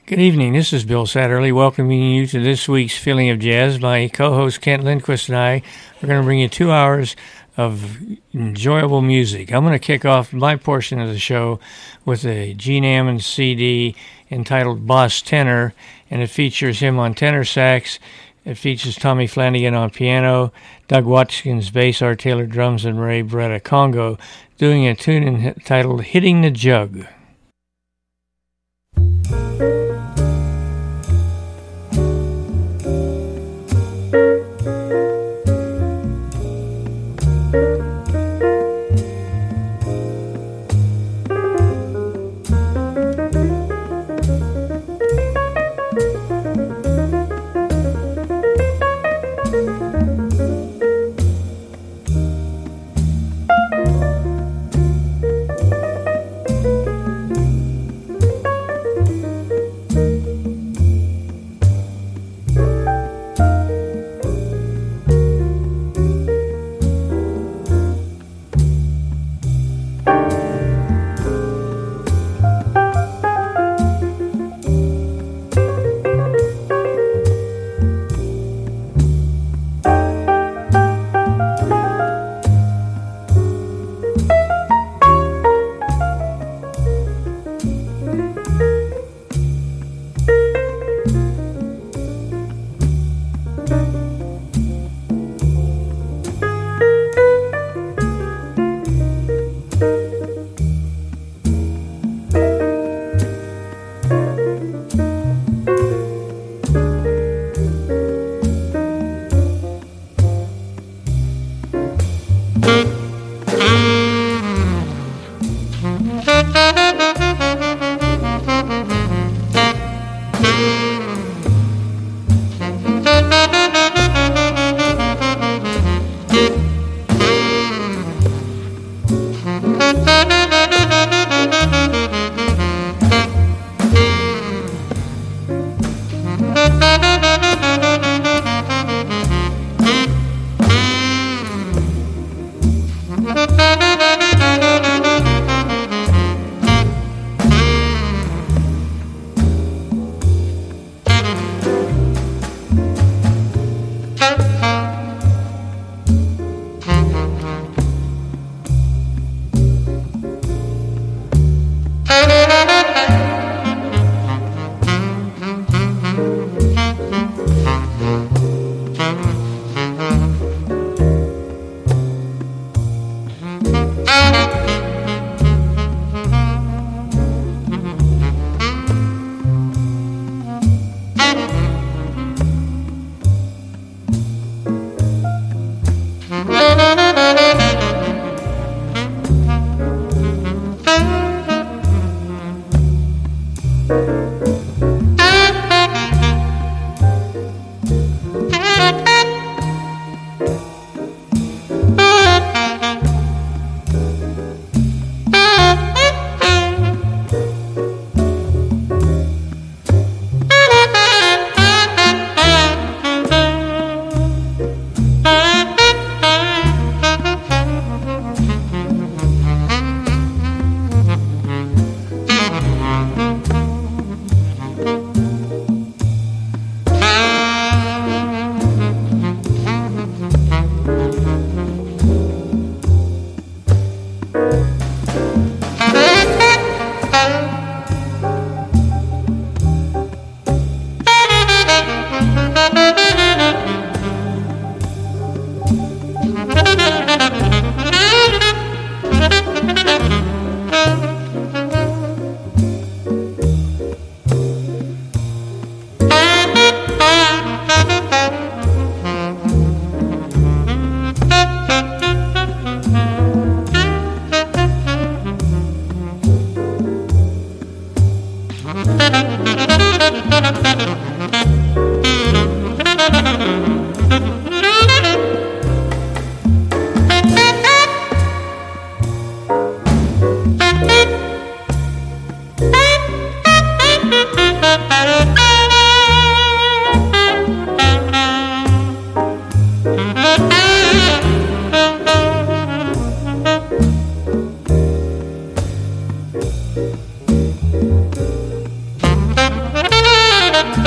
Good evening. This is Bill Satterley welcoming you to this week's Feeling of Jazz. My co-host Kent Lindquist and I are going to bring you 2 hours of enjoyable music. I'm going to kick off my portion of the show with a Gene Ammons CD entitled Boss Tenor, and it features him on tenor sax. It features Tommy Flanagan on piano, Doug Watkins bass, Art Taylor drums, and Ray Beretta congo, doing a tune entitled Hitting the Jug.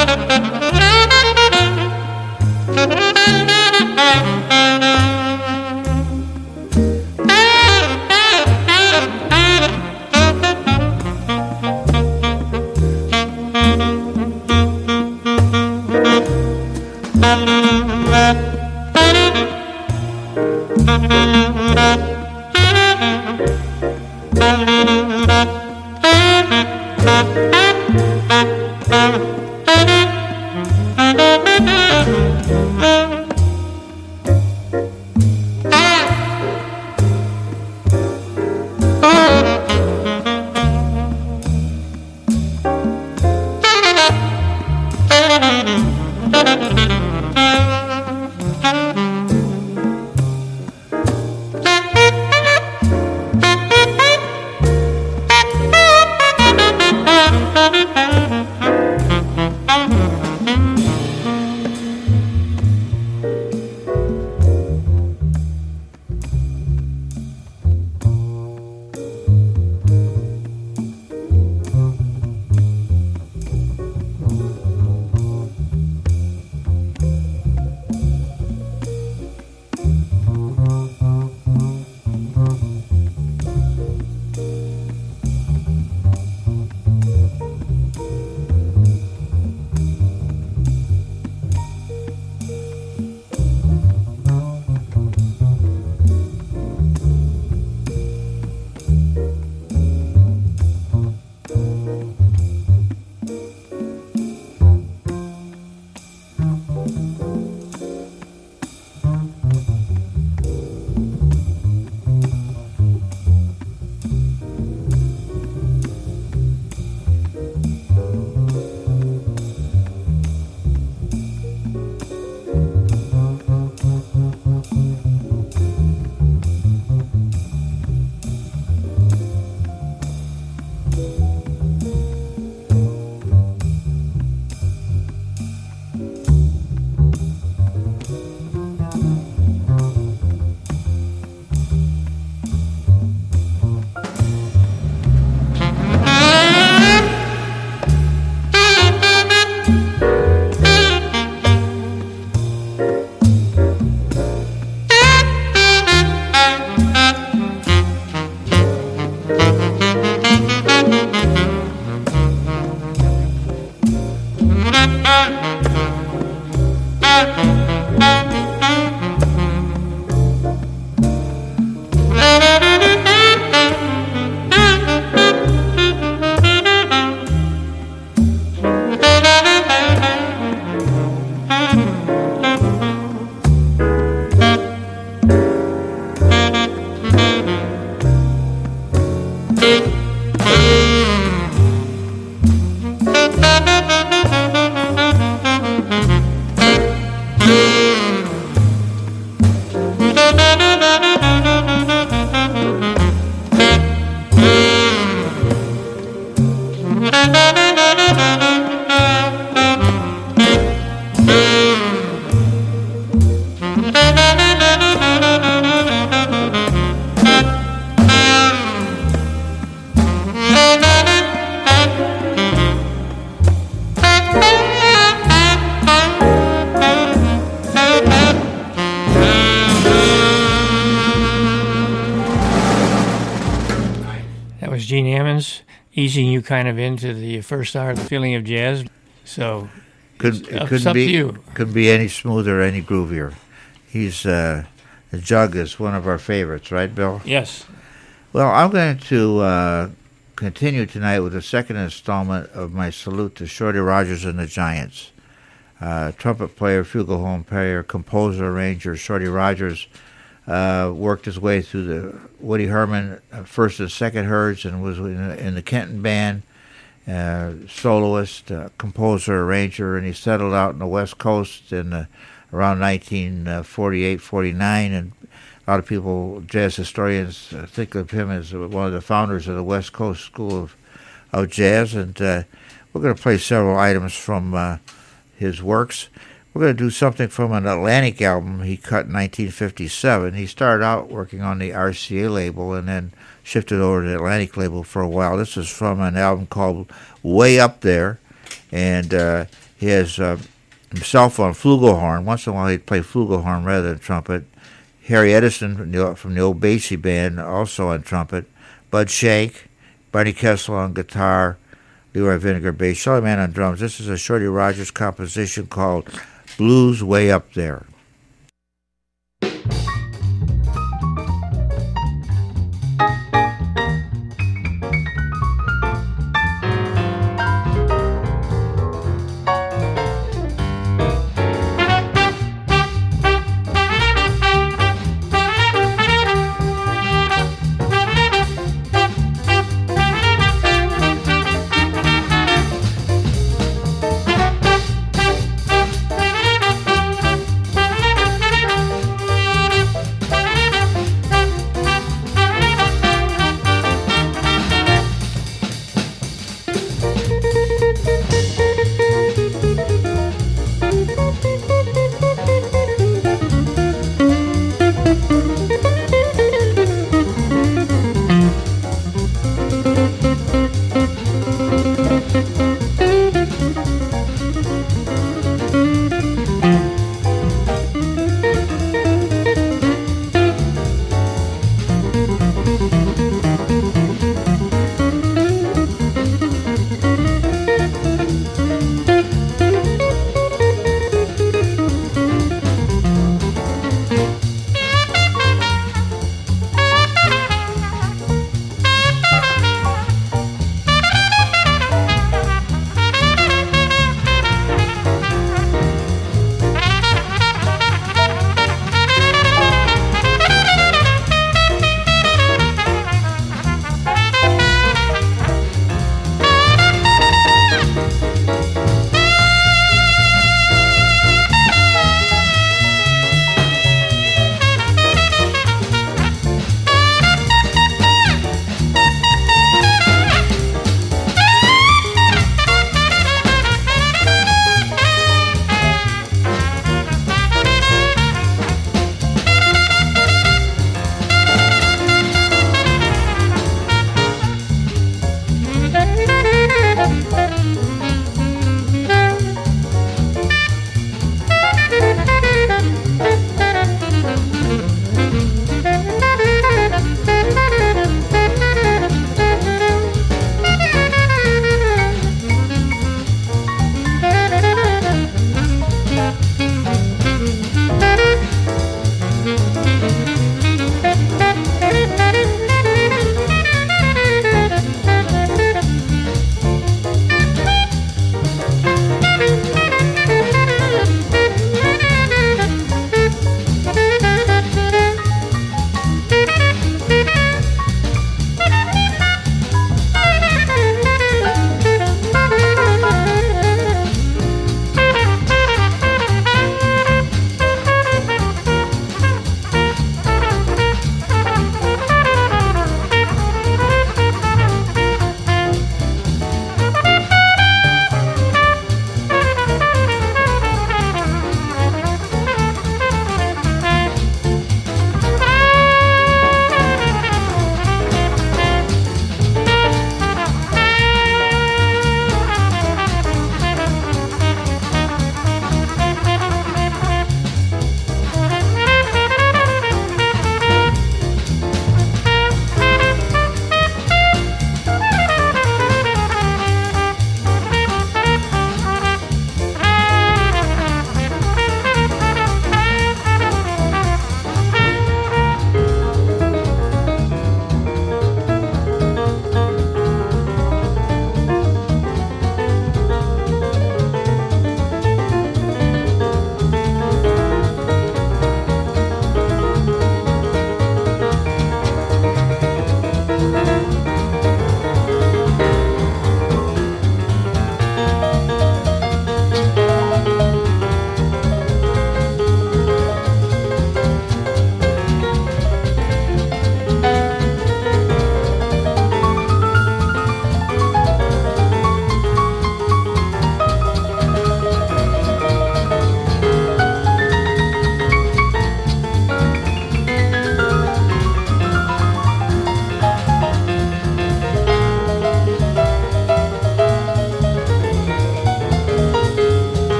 Gene Ammons, easing you kind of into the first hour of the feeling of jazz. So couldn't be any smoother, any groovier. He's the Jug is one of our favorites, right, Bill? Yes. Well, I'm going to continue tonight with the second installment of my salute to Shorty Rogers and the Giants. Trumpet player, flugelhorn player, composer, arranger, Shorty Rogers worked his way through the Woody Herman first and second herds and was in the Kenton band, soloist, composer, arranger, and he settled out on the West Coast in around 1948-49, and a lot of people, jazz historians, think of him as one of the founders of the West Coast School of Jazz, and we're going to play several items from his works. We're going to do something from an Atlantic album he cut in 1957. He started out working on the RCA label and then shifted over to the Atlantic label for a while. This is from an album called Way Up There, and He has himself on flugelhorn. Once in a while he'd play flugelhorn rather than trumpet. Harry Edison from the old Basie Band, also on trumpet. Bud Shank, Barney Kessel on guitar, Leroy Vinegar bass, Shelly Manne on drums. This is a Shorty Rogers composition called Blues Way Up There.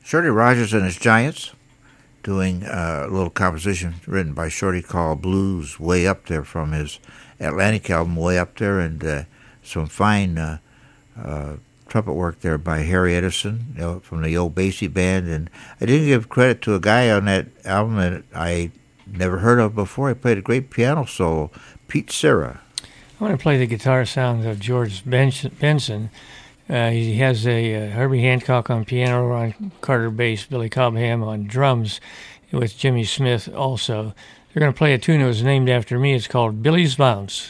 Shorty Rogers and his Giants doing a little composition written by Shorty called Blues Way Up There from his Atlantic album Way Up There, and some fine trumpet work there by Harry Edison from the Old Basie Band. And I didn't give credit to a guy on that album that I never heard of before. He played a great piano solo, Pete Serra. I want to play the guitar sounds of George Benson. He has a Herbie Hancock on piano, Ron Carter bass, Billy Cobham on drums, with Jimmy Smith also. They're going to play a tune that was named after me. It's called Billy's Bounce.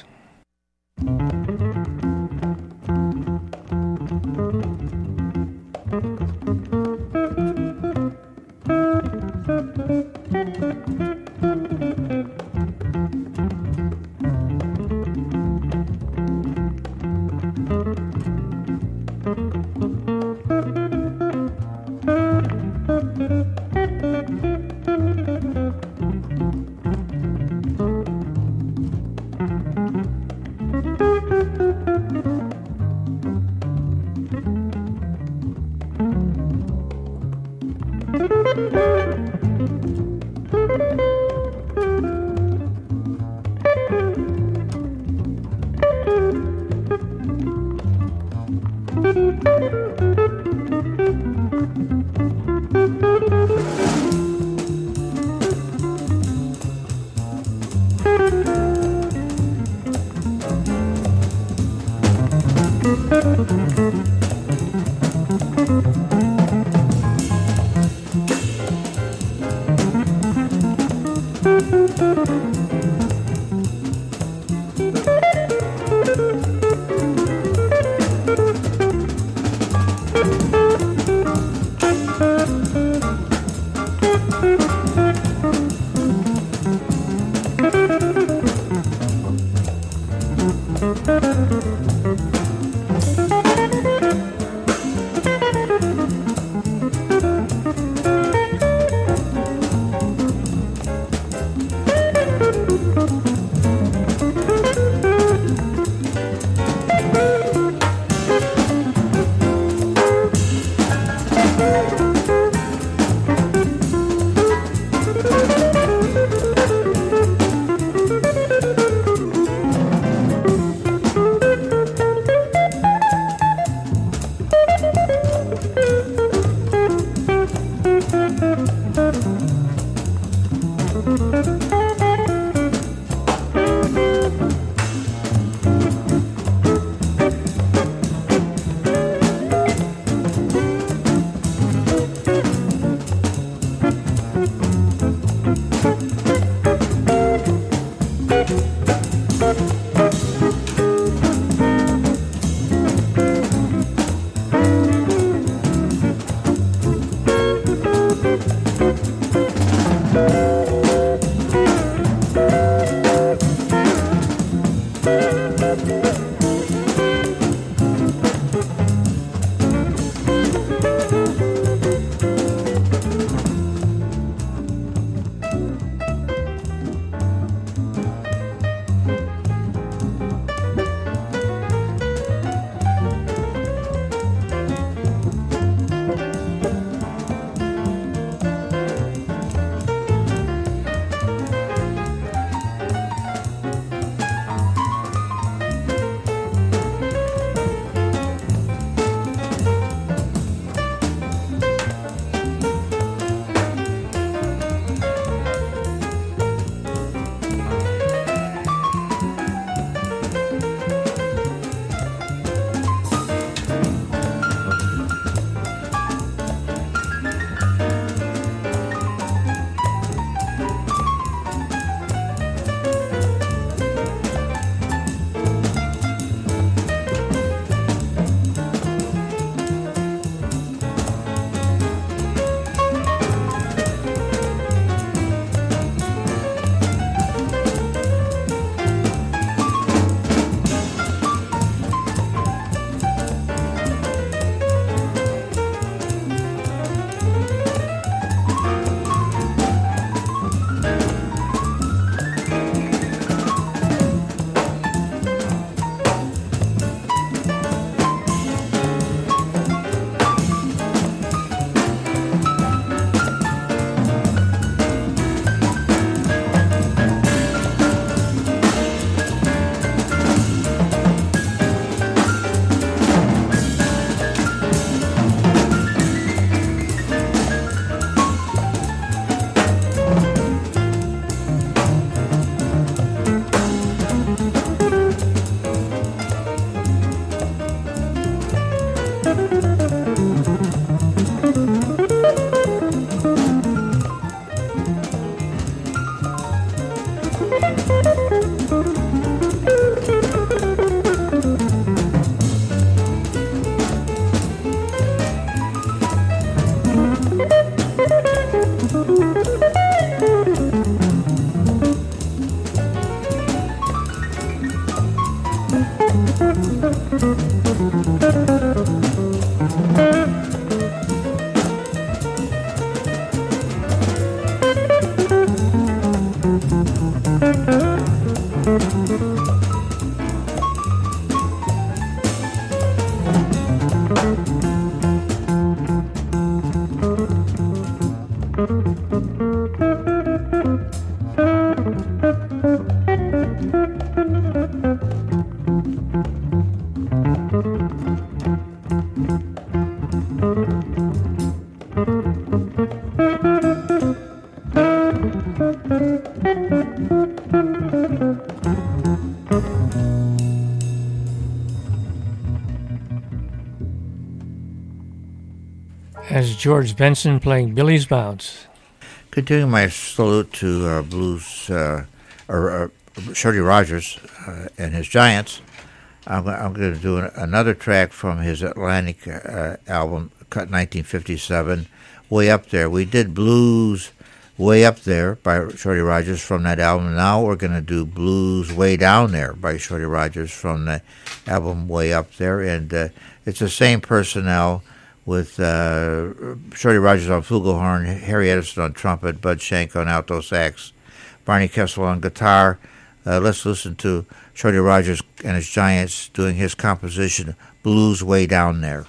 As George Benson playing Billy's Bounce. Continuing my salute to blues, Shorty Rogers and his Giants, I'm going to do another track from his Atlantic album, cut 1957, Way Up There. We did Blues Way Up There by Shorty Rogers from that album. Now we're going to do Blues Way Down There by Shorty Rogers from the album Way Up There. And it's the same personnel, with Shorty Rogers on flugelhorn, Harry Edison on trumpet, Bud Shank on alto sax, Barney Kessel on guitar. Let's listen to Shorty Rogers and his Giants doing his composition, Blues Way Down There.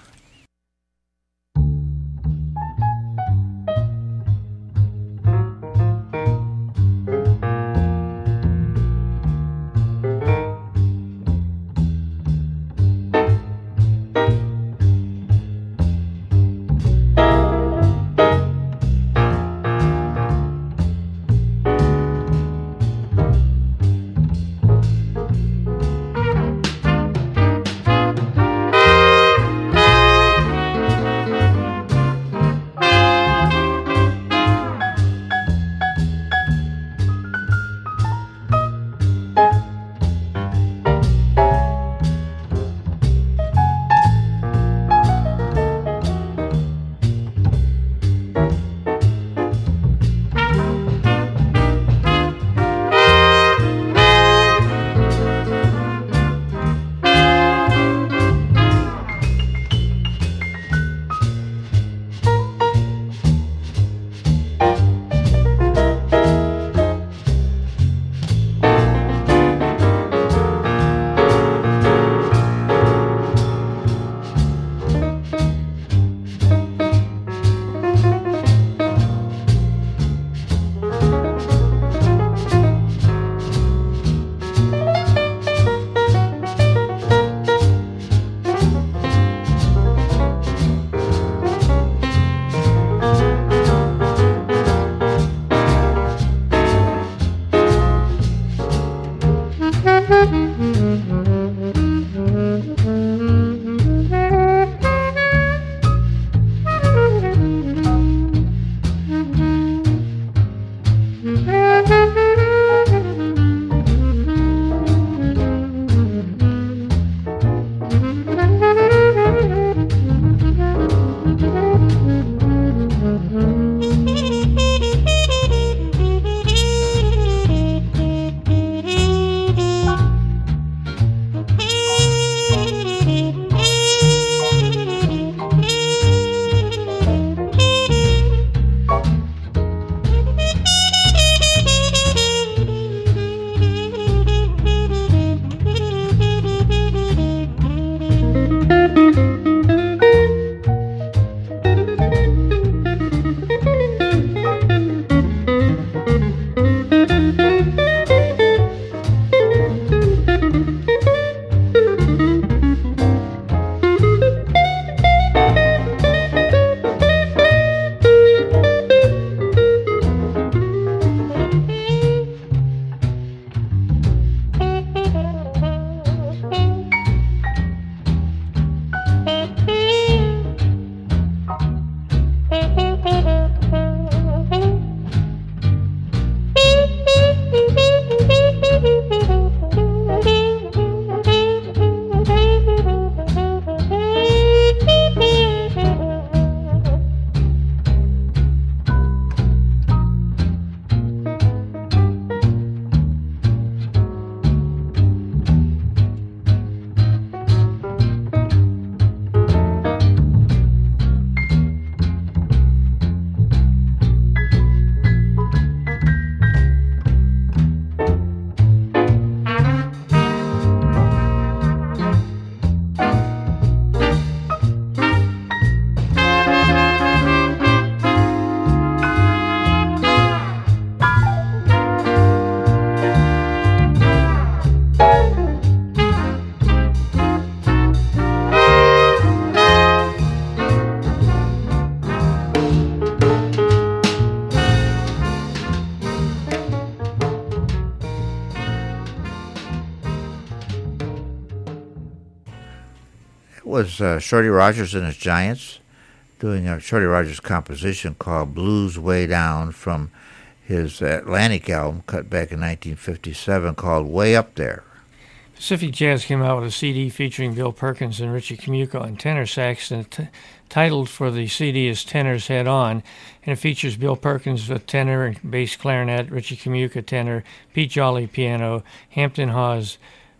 was Shorty Rogers and his Giants doing a Shorty Rogers composition called Blues Way Down from his Atlantic album cut back in 1957 called Way Up There. Pacific Jazz came out with a CD featuring Bill Perkins and Richie Camuca on tenor sax, and titled for the CD is Tenors Head On, and it features Bill Perkins with tenor and bass clarinet, Richie Camuca tenor, Pete Jolly piano, Hampton Hawes,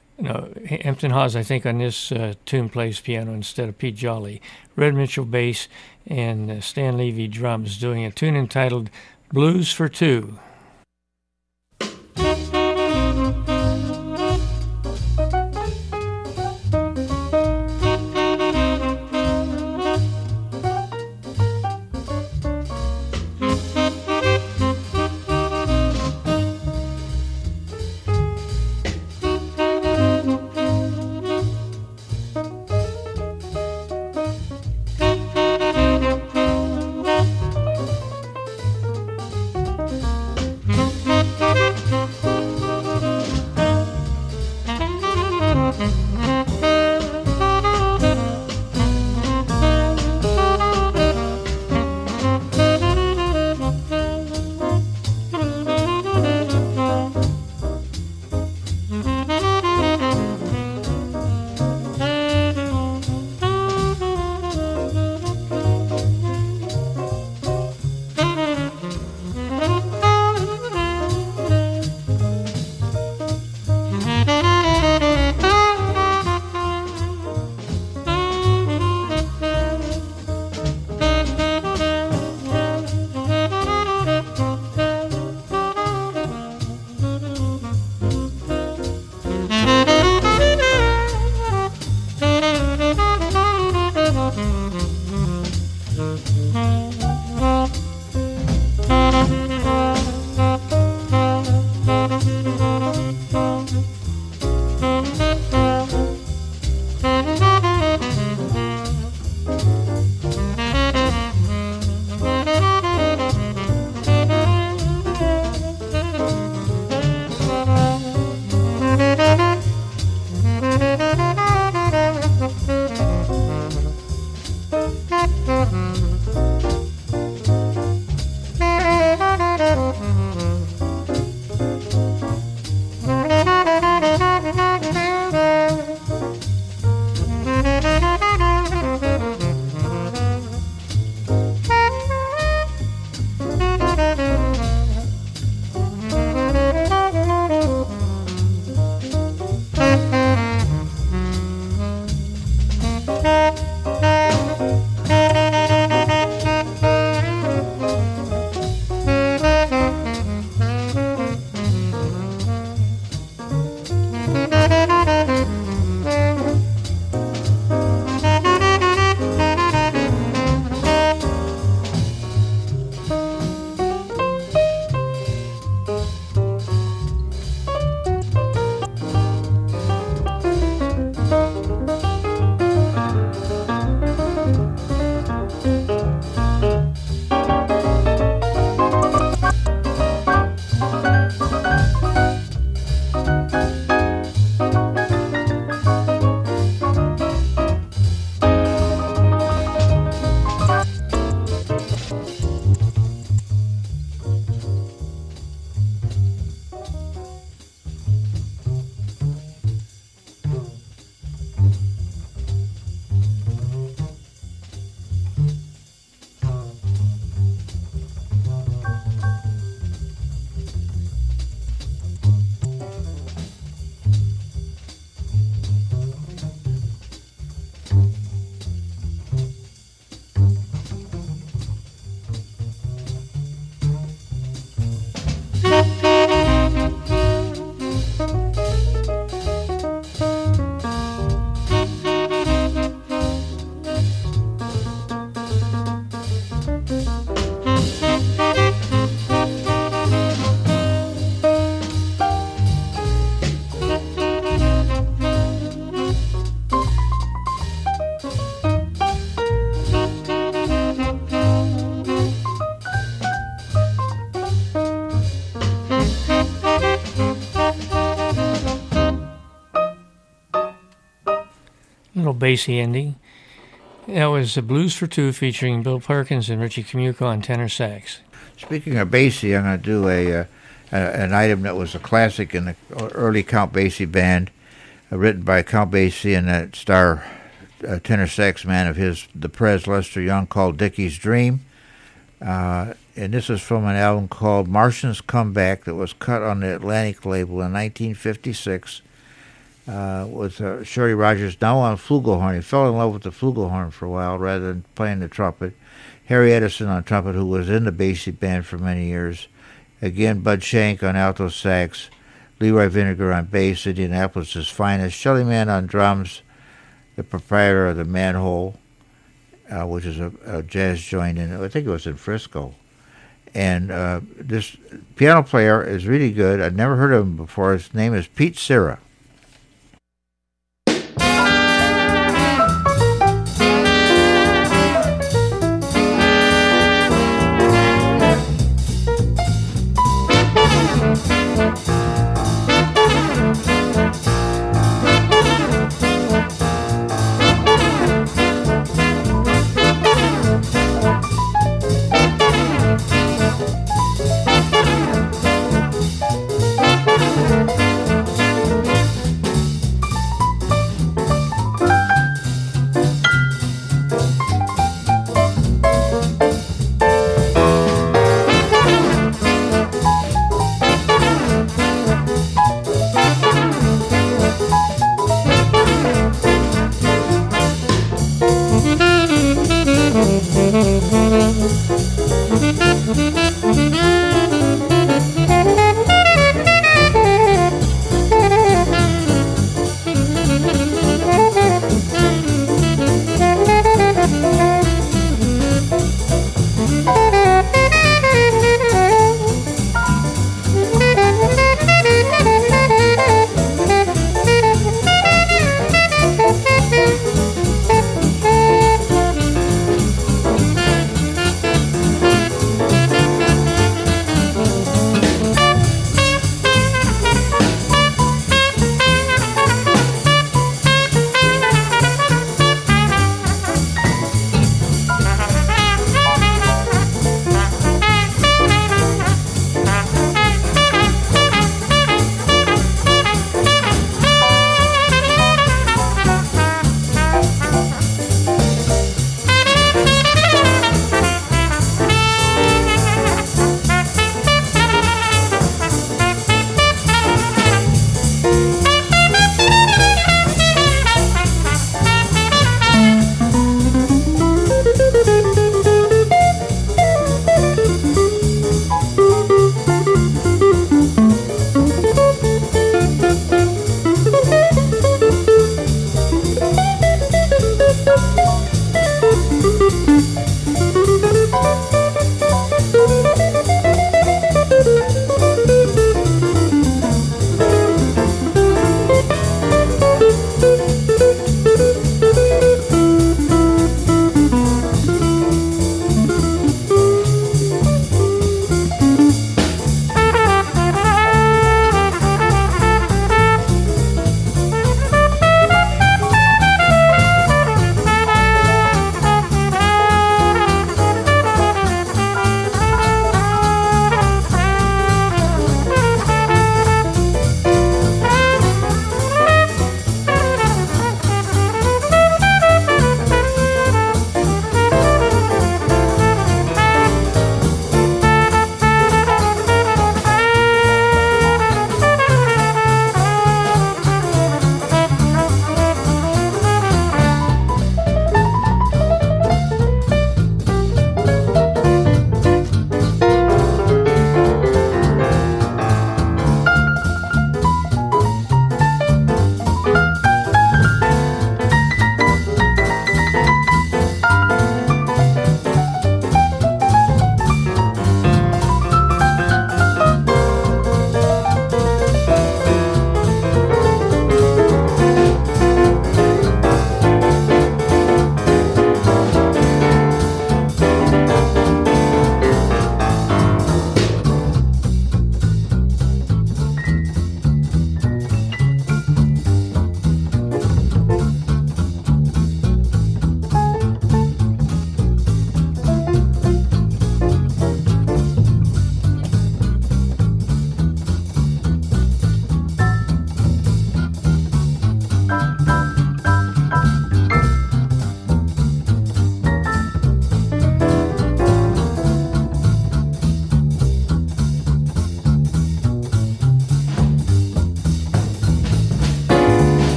I think, on this tune plays piano instead of Pete Jolly, Red Mitchell bass, and Stan Levy drums, doing a tune entitled Blues for Two. little bassy ending. That was the Blues for Two featuring Bill Perkins and Richie Camuco on tenor sax. Speaking of Basie, I'm going to do an item that was a classic in the early Count Basie band, written by Count Basie and that star tenor sax man of his, the Prez Lester Young, called Dickie's Dream. And this is from an album called Martians Come Back that was cut on the Atlantic label in 1956 with Shirley Rogers now on flugelhorn. He fell in love with the flugelhorn for a while rather than playing the trumpet. Harry Edison on trumpet, who was in the Basie band for many years. Again, Bud Shank on alto sax. Leroy Vinegar on bass, Indianapolis' finest. Shelly Manne on drums, the proprietor of the Manhole, which is a jazz joint I think it was in Frisco. And this piano player is really good. I'd never heard of him before. His name is Pete Cira.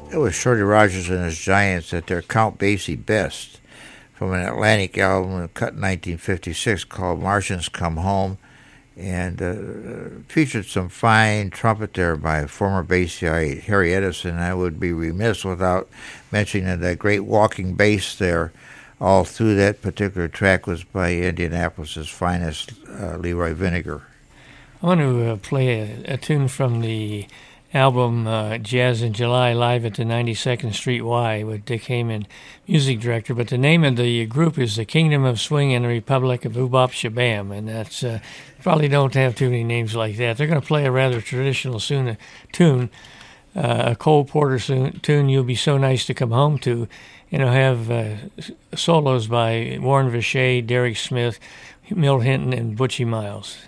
It was Shorty Rogers and his Giants at their Count Basie best from an Atlantic album cut in 1956 called Martians Come Home, and featured some fine trumpet there by former bassist Harry Edison. I would be remiss without mentioning that great walking bass there all through that particular track was by Indianapolis's finest Leroy Vinegar. I want to play a tune from the album Jazz in July, live at the 92nd Street Y with Dick Heyman, music director. But the name of the group is the Kingdom of Swing and the Republic of Oobop Shabam, and that's probably don't have too many names like that. They're going to play a rather traditional tune, a Cole Porter tune, You'll Be So Nice to Come Home To, and it'll have solos by Warren Vichet, Derek Smith, Milt Hinton, and Butchie Miles.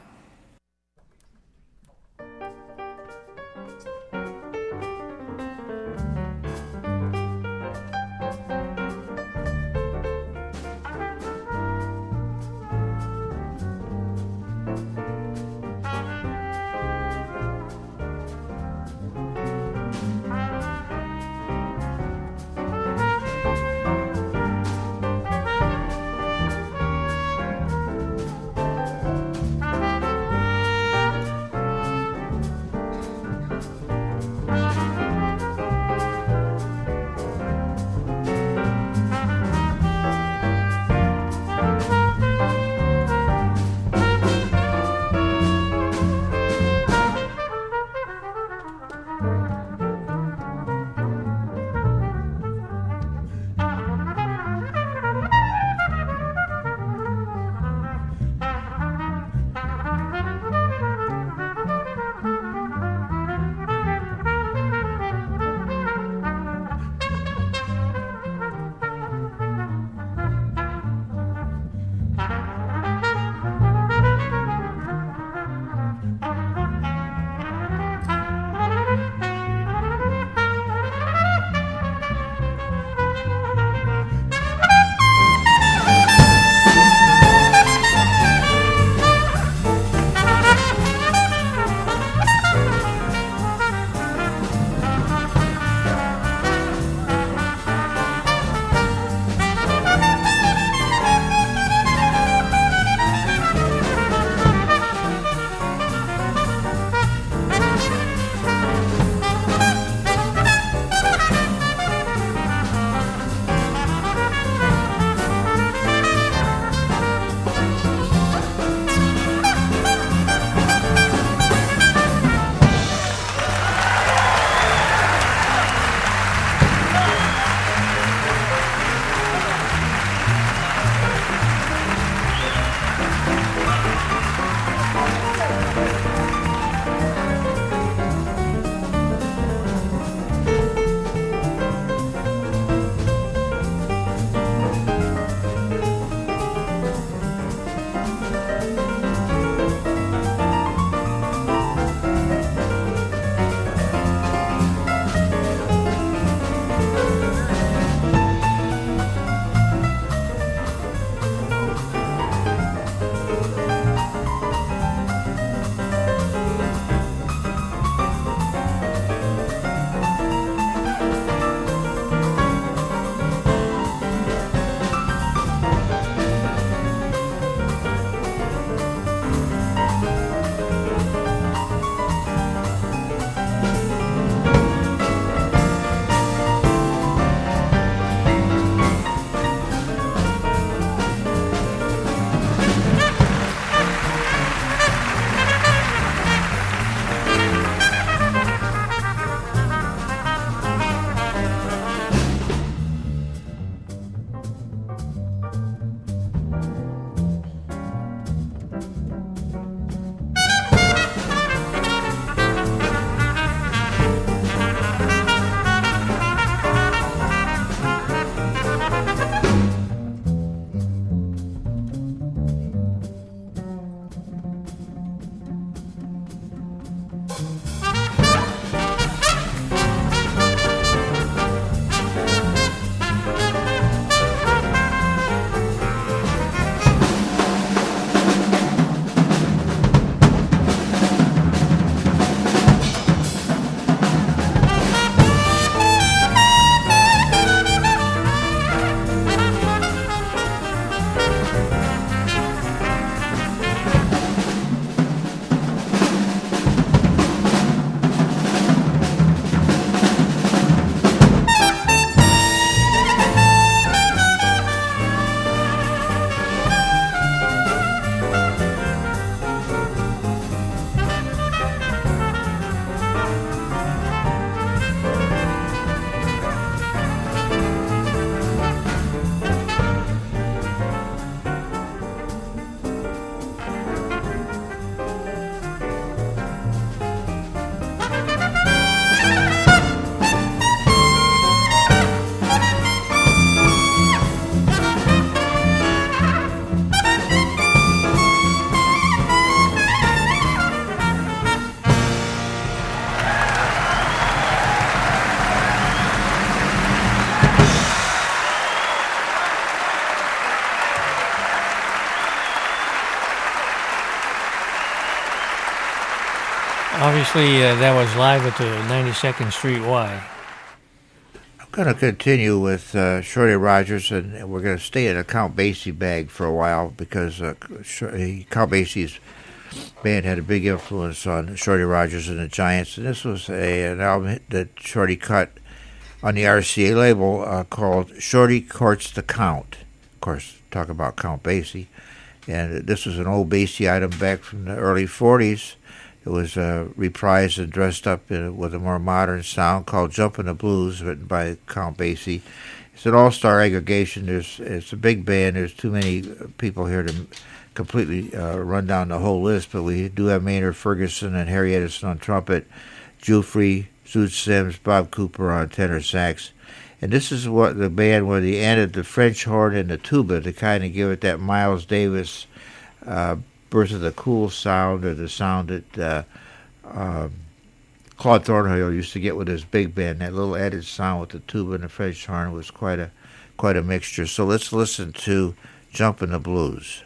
Obviously, that was live at the 92nd Street Y. I'm going to continue with Shorty Rogers, and we're going to stay in a Count Basie bag for a while because Count Basie's band had a big influence on Shorty Rogers and the Giants, and this was an album that Shorty cut on the RCA label called Shorty Courts the Count. Of course, talk about Count Basie. And this was an old Basie item back from the early 40s. It was reprised and dressed up with a more modern sound called Jumpin' the Blues, written by Count Basie. It's an all-star aggregation. It's a big band. There's too many people here to completely run down the whole list, but we do have Maynard Ferguson and Harry Edison on trumpet, Jufrey, Zoot Sims, Bob Cooper on tenor sax. And this is what the band where they added the French horn and the tuba to kind of give it that Miles Davis Birth of the Cool sound, or the sound that Claude Thornhill used to get with his big band. That little added sound with the tuba and the French horn was quite a mixture. So let's listen to Jumpin' the Blues.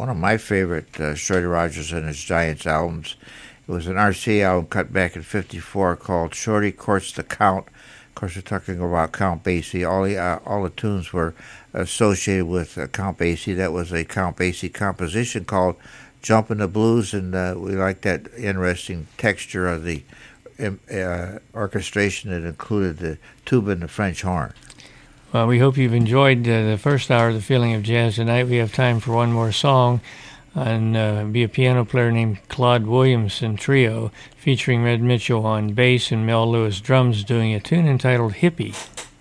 one of my favorite Shorty Rogers and his Giants albums. It was an RCA album cut back in '54 called Shorty Courts the Count. Of course, we're talking about Count Basie. All the tunes were associated with Count Basie. That was a Count Basie composition called Jumpin' the Blues, and we like that interesting texture of the orchestration that included the tuba and the French horn. Well, we hope you've enjoyed the first hour of the Feeling of Jazz tonight. We have time for one more song, and be a piano player named Claude Williamson Trio, featuring Red Mitchell on bass and Mel Lewis drums, doing a tune entitled Hippie.